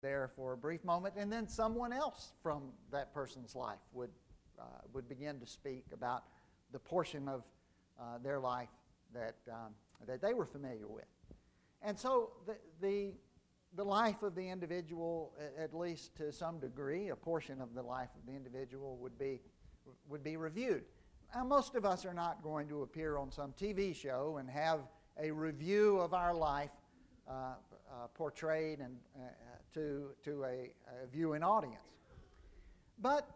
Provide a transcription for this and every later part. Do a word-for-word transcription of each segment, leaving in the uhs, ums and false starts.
there for a brief moment, and then someone else from that person's life would uh, would begin to speak about the portion of uh, their life that um, that they were familiar with. And so the, the the life of the individual, at least to some degree, a portion of the life of the individual would be would be reviewed. Now, most of us are not going to appear on some T V show and have a review of our life uh, uh, portrayed and uh, to to a, a viewing audience. But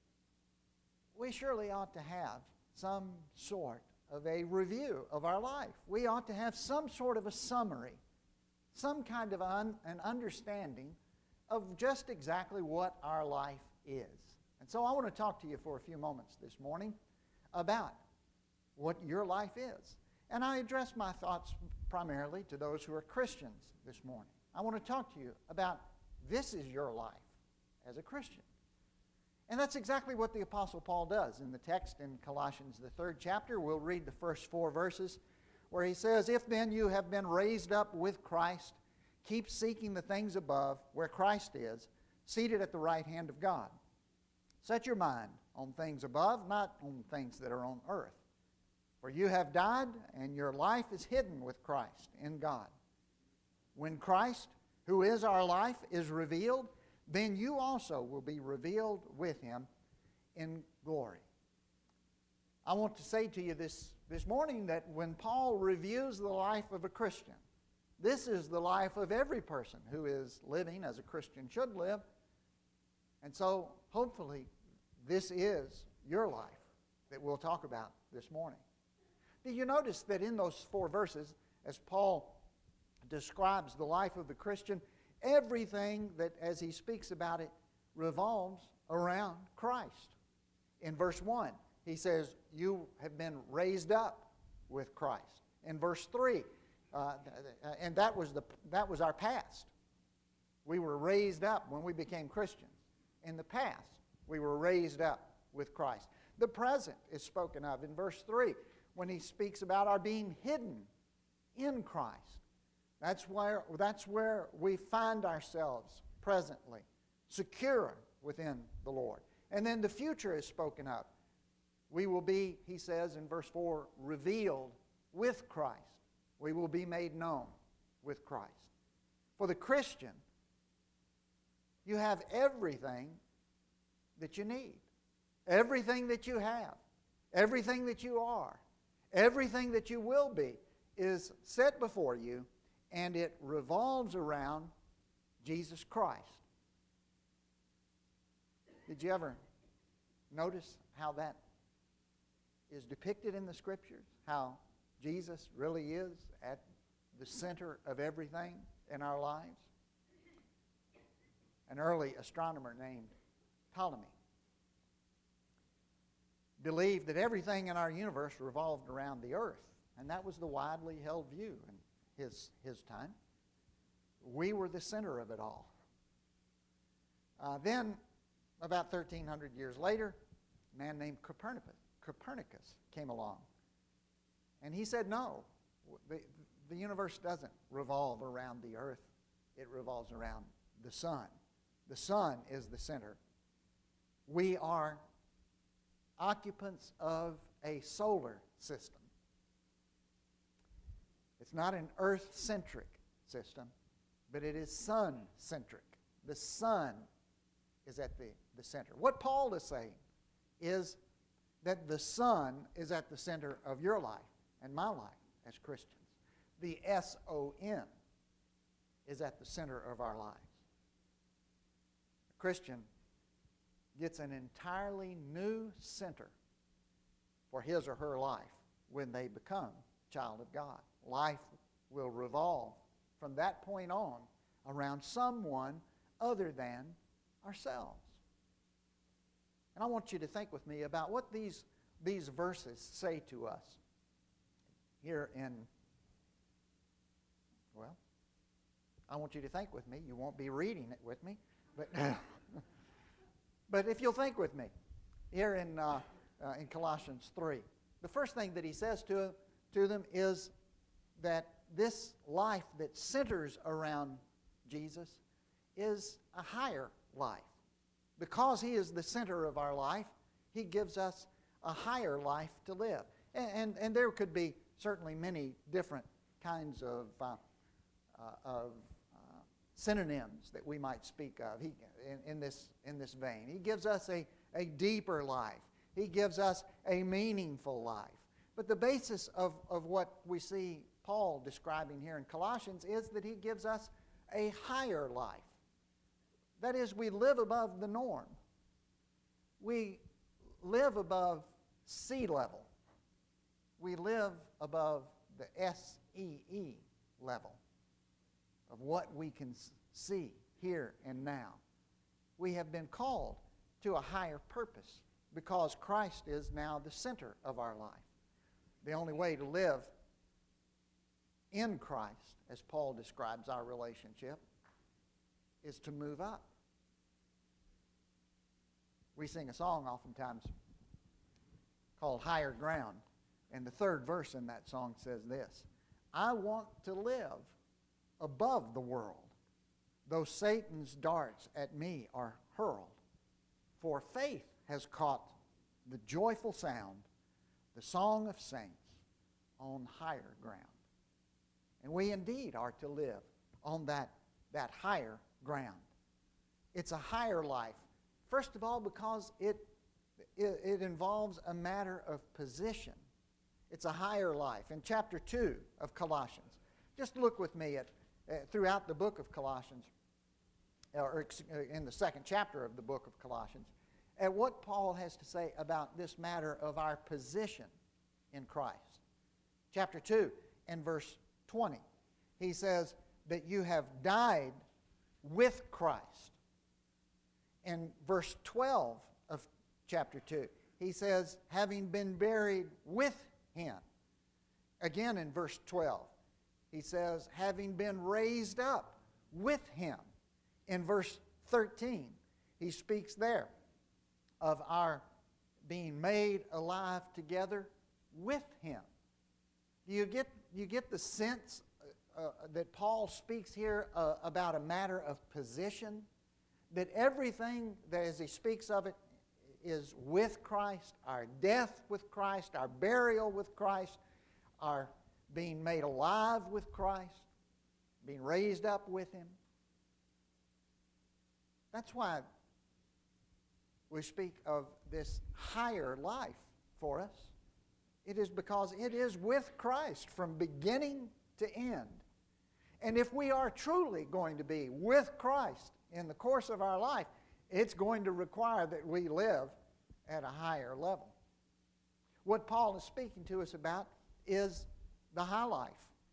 we surely ought to have some sort of a review of our life. We ought to have some sort of a summary, some kind of un, an understanding of just exactly what our life is. And so I want to talk to you for a few moments this morning about what your life is. And I address my thoughts primarily to those who are Christians this morning. I want to talk to you about this is your life as a Christian. And that's exactly what the Apostle Paul does in the text in Colossians, the third chapter. We'll read the first four verses where he says, "If then you have been raised up with Christ, keep seeking the things above where Christ is, seated at the right hand of God. Set your mind on things above, not on things that are on earth. For you have died, and your life is hidden with Christ in God. When Christ, who is our life, is revealed, then you also will be revealed with Him in glory." I want to say to you this, this morning that when Paul reviews the life of a Christian, this is the life of every person who is living as a Christian should live. And so, hopefully, this is your life that we'll talk about this morning. Did you notice that in those four verses, as Paul describes the life of the Christian, everything that, as he speaks about it, revolves around Christ? In verse one, he says, you have been raised up with Christ. In verse three, uh, and that was, the, that was our past. We were raised up when we became Christians. In the past, we were raised up with Christ. The present is spoken of in verse three when he speaks about our being hidden in Christ. That's where, that's where we find ourselves presently, secure within the Lord. And then the future is spoken of. We will be, he says in verse four, revealed with Christ. We will be made known with Christ. For the Christian, you have everything that you need. Everything that you have. Everything that you are. Everything that you will be is set before you, and it revolves around Jesus Christ. Did you ever notice how that is depicted in the Scriptures? How Jesus really is at the center of everything in our lives? An early astronomer named Ptolemy believed that everything in our universe revolved around the earth. And that was the widely held view in his, his time. We were the center of it all. Uh, then, about thirteen hundred years later, a man named Copernicus, Copernicus came along. And he said, no, the, the universe doesn't revolve around the earth. It revolves around the sun. The sun is the center. We are occupants of a solar system. It's not an earth-centric system, but it is sun-centric. The sun is at the, the center. What Paul is saying is that the sun is at the center of your life and my life as Christians. The S O N is at the center of our lives. A Christian gets an entirely new center for his or her life when they become a child of God. Life will revolve from that point on around someone other than ourselves. And I want you to think with me about what these, these verses say to us here in, well, I want you to think with me. You won't be reading it with me, but but if you'll think with me, here in, uh, uh, in Colossians three, the first thing that he says to, to them is that this life that centers around Jesus is a higher life. Because He is the center of our life, He gives us a higher life to live. And, and, and there could be certainly many different kinds of, uh, uh, of uh, synonyms that we might speak of he, in, in, this, in this vein. He gives us a, a deeper life. He gives us a meaningful life. But the basis of, of what we see Paul describing here in Colossians is that he gives us a higher life. That is, we live above the norm. We live above sea level. We live above the S E E level of what we can see here and now. We have been called to a higher purpose because Christ is now the center of our life. The only way to live in Christ, as Paul describes our relationship, is to move up. We sing a song oftentimes called Higher Ground, and the third verse in that song says this: I want to live above the world, though Satan's darts at me are hurled. For faith has caught the joyful sound, the song of saints on higher ground. And we indeed are to live on that, that higher ground. It's a higher life. First of all, because it, it, it involves a matter of position. It's a higher life. In chapter two of Colossians, just look with me at uh, throughout the book of Colossians, or in the second chapter of the book of Colossians, at what Paul has to say about this matter of our position in Christ. Chapter two and verse twenty, he says that you have died with Christ. In verse twelve of chapter two, he says, having been buried with Him. Again in verse twelve, he says, having been raised up with Him. In verse thirteen, he speaks there of our being made alive together with Him. Do you get, you get the sense uh, that Paul speaks here uh, about a matter of position? That everything that as he speaks of it is with Christ, our death with Christ, our burial with Christ, our being made alive with Christ, being raised up with Him. That's why we speak of this higher life for us. It is because it is with Christ from beginning to end. And if we are truly going to be with Christ in the course of our life, it's going to require that we live at a higher level. What Paul is speaking to us about is the high life.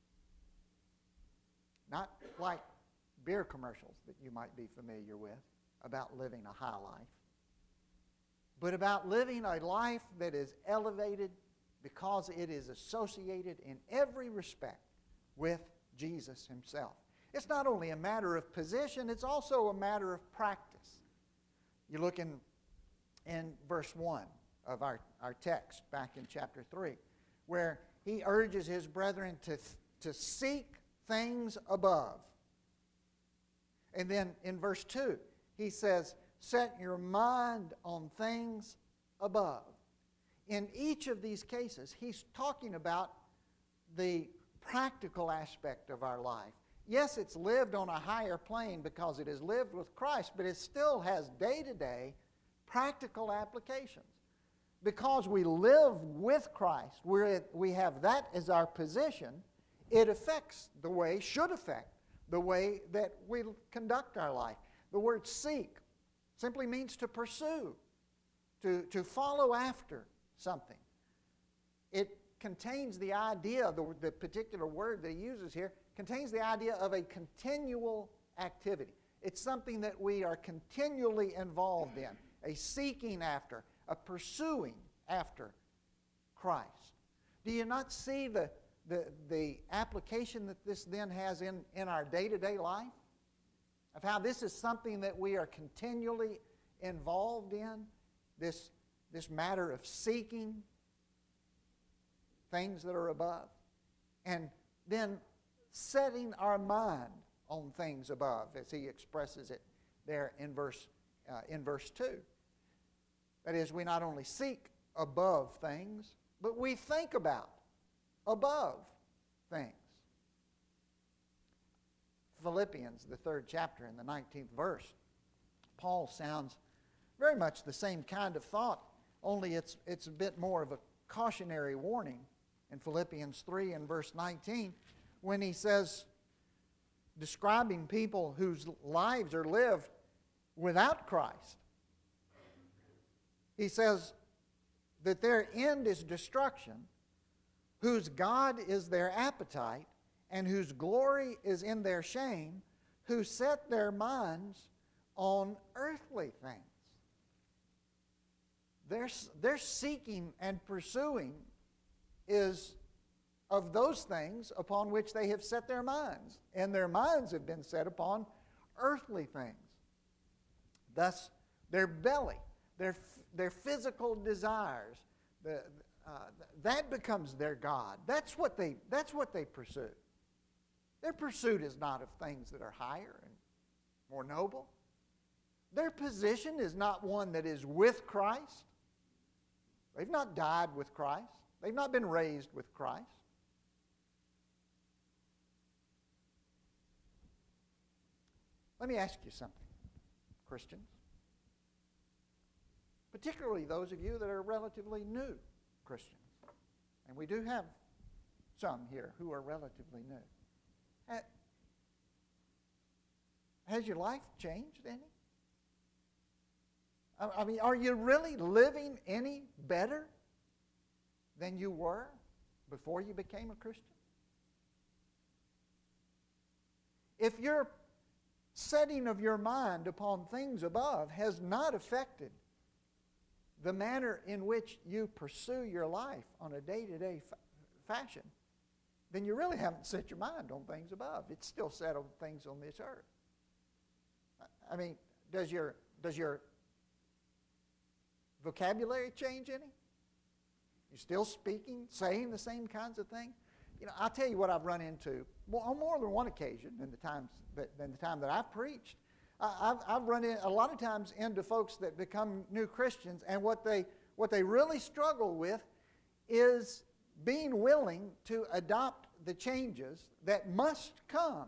Not like beer commercials that you might be familiar with about living a high life, but about living a life that is elevated because it is associated in every respect with Jesus Himself. It's not only a matter of position, it's also a matter of practice. You look in, in verse one of our, our text back in chapter three, where he urges his brethren to, to seek things above. And then in verse two, he says, set your mind on things above. In each of these cases, he's talking about the practical aspect of our life. Yes, it's lived on a higher plane because it is lived with Christ, but it still has day-to-day practical applications. Because we live with Christ, we're, we have that as our position, it affects the way, should affect the way that we conduct our life. The word seek simply means to pursue, to, to follow after something. It contains the idea, the, the particular word that he uses here, contains the idea of a continual activity. It's something that we are continually involved in, a seeking after, a pursuing after Christ. Do you not see the, the, the application that this then has in, in our day-to-day life? Of how this is something that we are continually involved in, this, this matter of seeking things that are above, and then setting our mind on things above, as he expresses it there in verse, uh, in verse two. That is, we not only seek above things, but we think about above things. Philippians, the third chapter, in the nineteenth verse, Paul sounds very much the same kind of thought, only it's, it's a bit more of a cautionary warning in Philippians three and verse nineteen, when he says, describing people whose lives are lived without Christ, he says that their end is destruction, whose God is their appetite, and whose glory is in their shame, who set their minds on earthly things. Their, their seeking and pursuing is of those things upon which they have set their minds, and their minds have been set upon earthly things. Thus, their belly, their, their physical desires, the, uh, that becomes their God. That's what they, that's what they pursue. Their pursuit is not of things that are higher and more noble. Their position is not one that is with Christ. They've not died with Christ. They've not been raised with Christ. Let me ask you something, Christians. Particularly those of you that are relatively new Christians. And we do have some here who are relatively new. Has your life changed any? I mean, are you really living any better than you were before you became a Christian? If your setting of your mind upon things above has not affected the manner in which you pursue your life on a day-to-day fa- fashion, then you really haven't set your mind on things above. It's still set on things on this earth. I mean, does your, does your vocabulary change any? You still speaking, saying the same kinds of things? You know, I'll tell you what I've run into more, on more than one occasion in the times that, than the time that I've preached. I, I've, I've run in a lot of times into folks that become new Christians, and what they what they really struggle with is being willing to adopt the changes that must come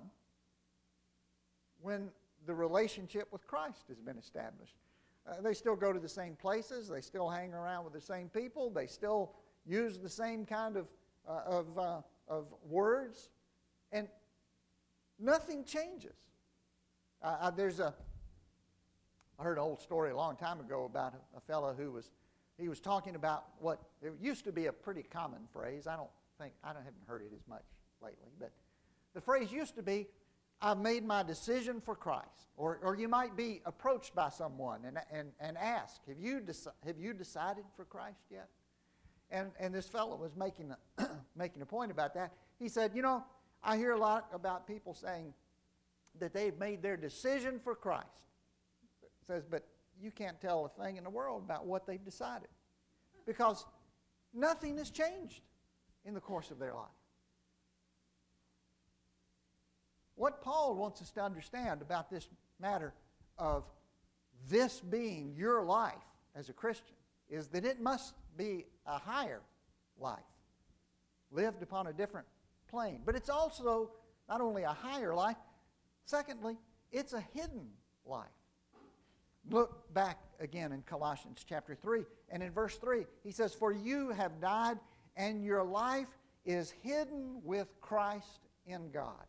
when the relationship with Christ has been established. Uh, they still go to the same places. They still hang around with the same people. They still use the same kind of uh, of uh, of words, and nothing changes. Uh, uh, there's a I heard an old story a long time ago about a, a fellow who was he was talking about what it used to be a pretty common phrase. I don't think I don't, haven't heard it as much lately, but the phrase used to be, "I've made my decision for Christ." Or, or you might be approached by someone and, and, and ask, have you, deci- have you decided for Christ yet? And, and this fellow was making a, making a point about that. He said, you know, I hear a lot about people saying that they've made their decision for Christ. He says, but you can't tell a thing in the world about what they've decided, because nothing has changed in the course of their life. What Paul wants us to understand about this matter of this being your life as a Christian is that it must be a higher life, lived upon a different plane. But it's also not only a higher life, secondly, it's a hidden life. Look back again in Colossians chapter three, and in verse three, he says, "For you have died, and your life is hidden with Christ in God."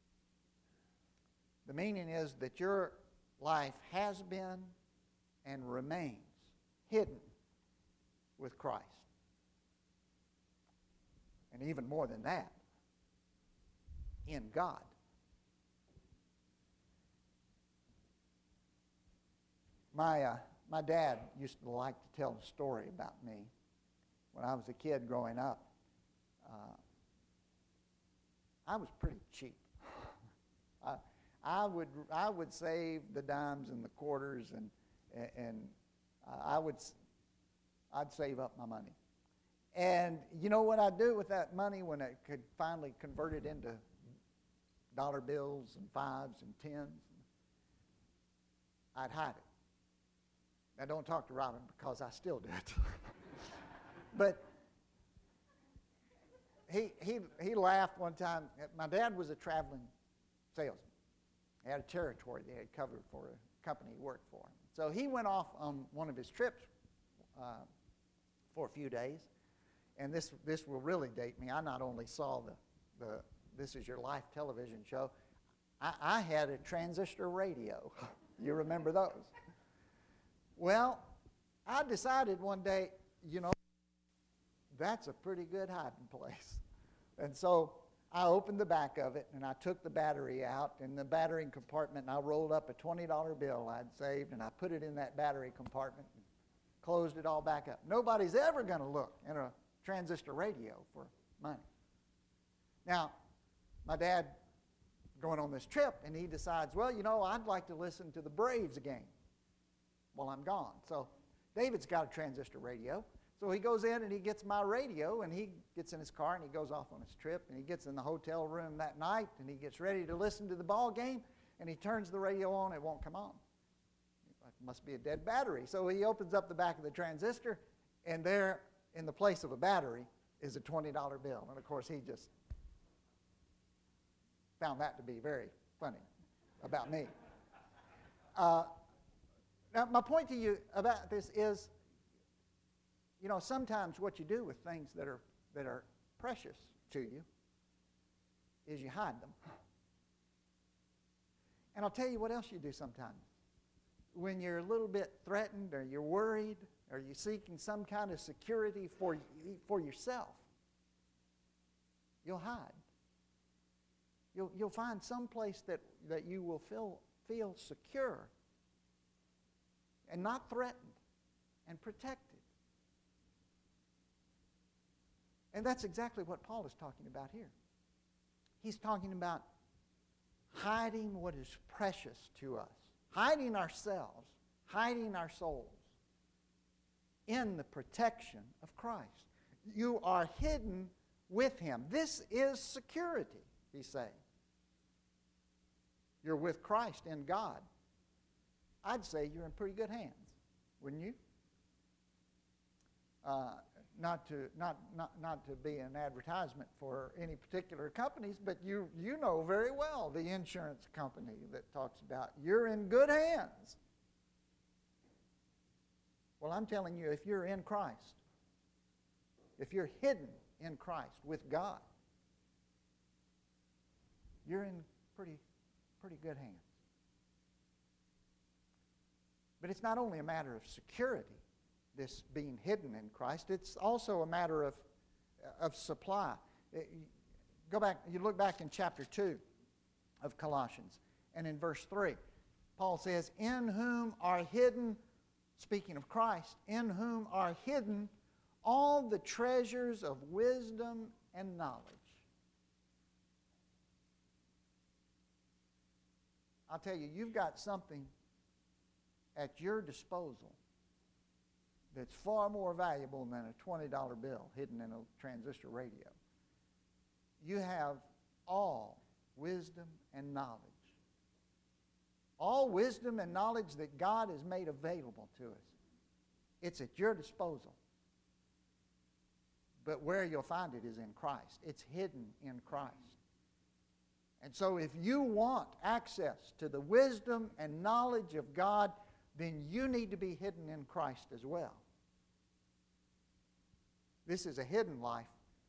The meaning is that your life has been and remains hidden with Christ. And even more than that, in God. My, uh, my dad used to like to tell a story about me when I was a kid growing up. Uh, I was pretty cheap. I, I would I would save the dimes and the quarters, and and I would I'd save up my money. And you know what I'd do with that money when I could finally convert it into dollar bills and fives and tens. I'd hide it. Now, don't talk to Robin because I still do it. But he, he, he laughed one time. My dad was a traveling salesman. He had a territory that he had covered for a company he worked for. So he went off on one of his trips uh, for a few days. And this, this will really date me. I not only saw the, the This Is Your Life television show, I, I had a transistor radio. You remember those? Well, I decided one day, you know, that's a pretty good hiding place. And so I opened the back of it, and I took the battery out in the battery compartment, and I rolled up a twenty dollar bill I'd saved, and I put it in that battery compartment and closed it all back up. Nobody's ever going to look in a transistor radio for money. Now, my dad going on this trip, and he decides, well, you know, I'd like to listen to the Braves game while I'm gone. So David's got a transistor radio. So he goes in and he gets my radio, and he gets in his car and he goes off on his trip, and he gets in the hotel room that night and he gets ready to listen to the ball game, and he turns the radio on. It won't come on. It must be a dead battery. So he opens up the back of the transistor, and there in the place of a battery is a twenty dollar bill. And of course he just found that to be very funny about me. Uh, now my point to you about this is, you know, sometimes what you do with things that are, that are precious to you is you hide them. And I'll tell you what else you do sometimes. When you're a little bit threatened, or you're worried, or you're seeking some kind of security for, for yourself, you'll hide. You'll, you'll find some place that, that you will feel, feel secure and not threatened and protected. And that's exactly what Paul is talking about here. He's talking about hiding what is precious to us, hiding ourselves, hiding our souls in the protection of Christ. You are hidden with Him. This is security, he's saying. You're with Christ in God. I'd say you're in pretty good hands, wouldn't you? Uh, Not to, not, not, not to be an advertisement for any particular companies, but you, you know very well the insurance company that talks about you're in good hands. Well, I'm telling you, if you're in Christ, if you're hidden in Christ with God, you're in pretty, pretty good hands. But it's not only a matter of security, this being hidden in Christ, it's also a matter of, of supply. It, go back, you look back in chapter two of Colossians, and in verse three, Paul says, in whom are hidden, speaking of Christ, in whom are hidden all the treasures of wisdom and knowledge. I'll tell you, you've got something at your disposal that's far more valuable than a twenty dollar bill hidden in a transistor radio. You have all wisdom and knowledge. All wisdom and knowledge that God has made available to us. It's at your disposal. But where you'll find it is in Christ. It's hidden in Christ. And so if you want access to the wisdom and knowledge of God, then you need to be hidden in Christ as well. This is a hidden life.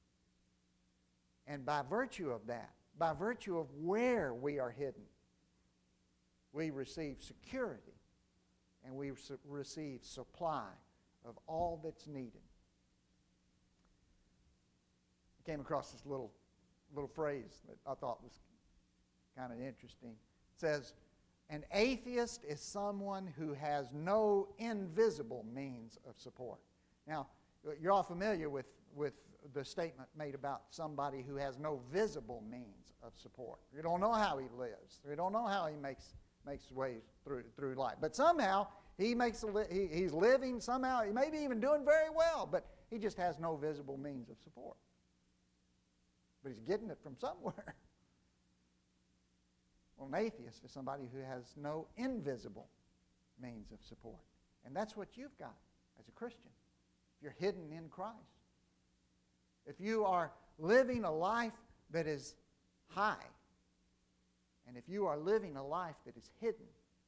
And by virtue of that, by virtue of where we are hidden, we receive security and we receive supply of all that's needed. I came across this little, little phrase that I thought was kind of interesting. It says, an atheist is someone who has no invisible means of support. Now, you're all familiar with, with the statement made about somebody who has no visible means of support. You don't know how he lives. You don't know how he makes, makes his way through, through life. But somehow he makes a li- he, he's living, somehow he may be even doing very well, but he just has no visible means of support. But he's getting it from somewhere. Well, an atheist is somebody who has no invisible means of support. And that's what you've got as a Christian. If you're hidden in Christ. If you are living a life that is high, and if you are living a life that is hidden,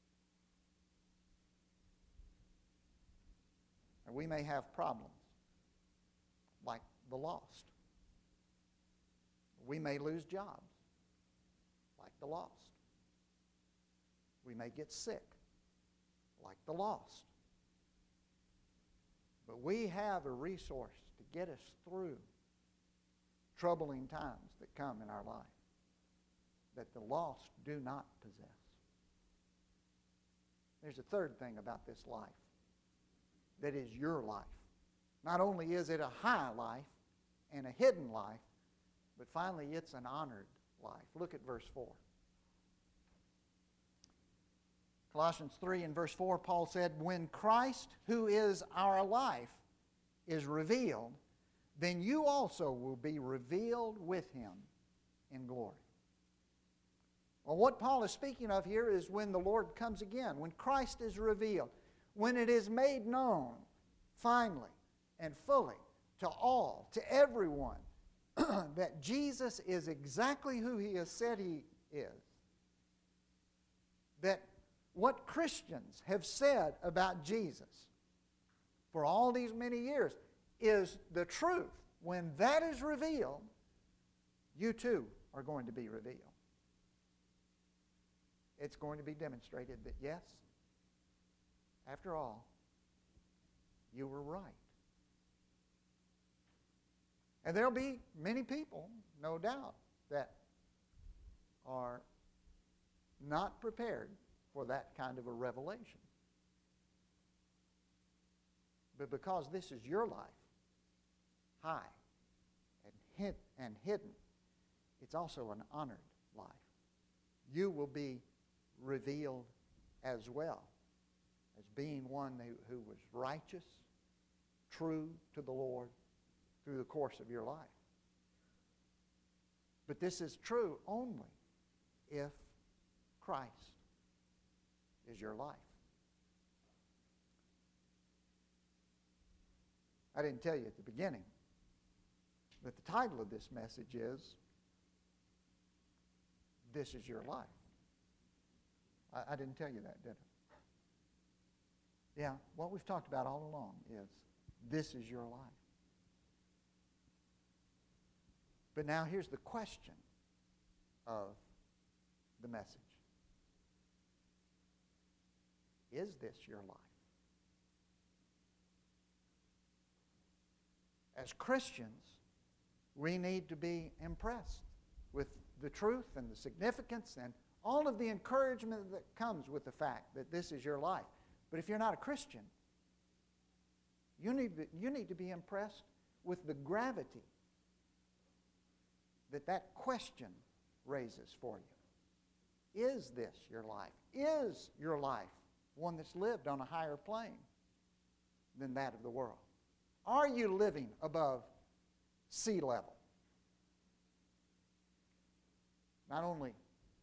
and we may have problems like the lost. We may lose jobs like the lost. We may get sick like the lost. But we have a resource to get us through troubling times that come in our life that the lost do not possess. There's a third thing about this life that is your life. Not only is it a high life and a hidden life, but finally it's an honored life. Look at verse four. Colossians three and verse four, Paul said, when Christ, who is our life, is revealed, then you also will be revealed with him in glory. Well, what Paul is speaking of here is when the Lord comes again, when Christ is revealed, when it is made known finally and fully to all, to everyone, that Jesus is exactly who he has said he is. That what Christians have said about Jesus for all these many years is the truth. When that is revealed, you too are going to be revealed. It's going to be demonstrated that yes, after all, you were right. And there'll be many people, no doubt, that are not prepared for that kind of a revelation. But because this is your life, high and, hid, and hidden, it's also an honored life. You will be revealed as well as being one who, who was righteous, true to the Lord through the course of your life. But this is true only if Christ is your life. I didn't tell you at the beginning, but the title of this message is, This is Your Life. I, I didn't tell you that, did I? Yeah, what we've talked about all along is, this is your life. But now here's the question of the message. Is this your life? As Christians, we need to be impressed with the truth and the significance and all of the encouragement that comes with the fact that this is your life. But if you're not a Christian, you need to, you need to be impressed with the gravity that that question raises for you. Is this your life? Is your life one that's lived on a higher plane than that of the world? Are you living above sea level? Not only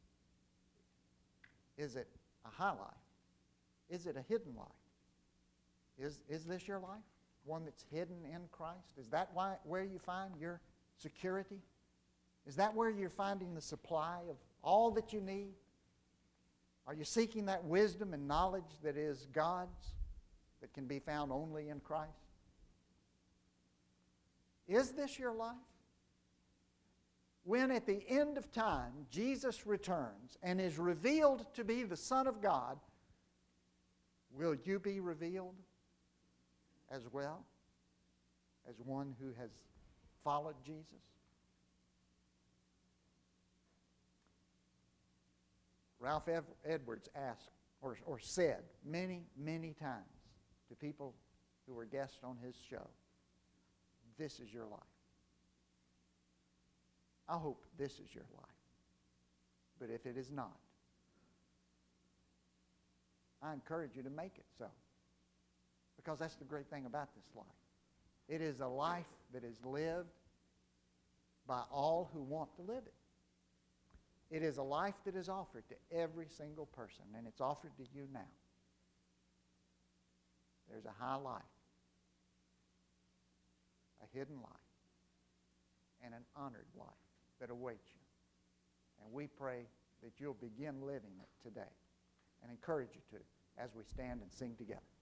is it a high life, is it a hidden life? Is, is this your life? One that's hidden in Christ? Is that why, where you find your security? Is that where you're finding the supply of all that you need? Are you seeking that wisdom and knowledge that is God's, that can be found only in Christ? Is this your life? When at the end of time Jesus returns and is revealed to be the Son of God, will you be revealed as well as one who has followed Jesus? Ralph Edwards asked or, or said many, many times to people who were guests on his show, this is your life. I hope this is your life. But if it is not, I encourage you to make it so. Because that's the great thing about this life. It is a life that is lived by all who want to live it. It is a life that is offered to every single person, and it's offered to you now. There's a high life, a hidden life, and an honored life that awaits you. And we pray that you'll begin living it today, and encourage you to as we stand and sing together.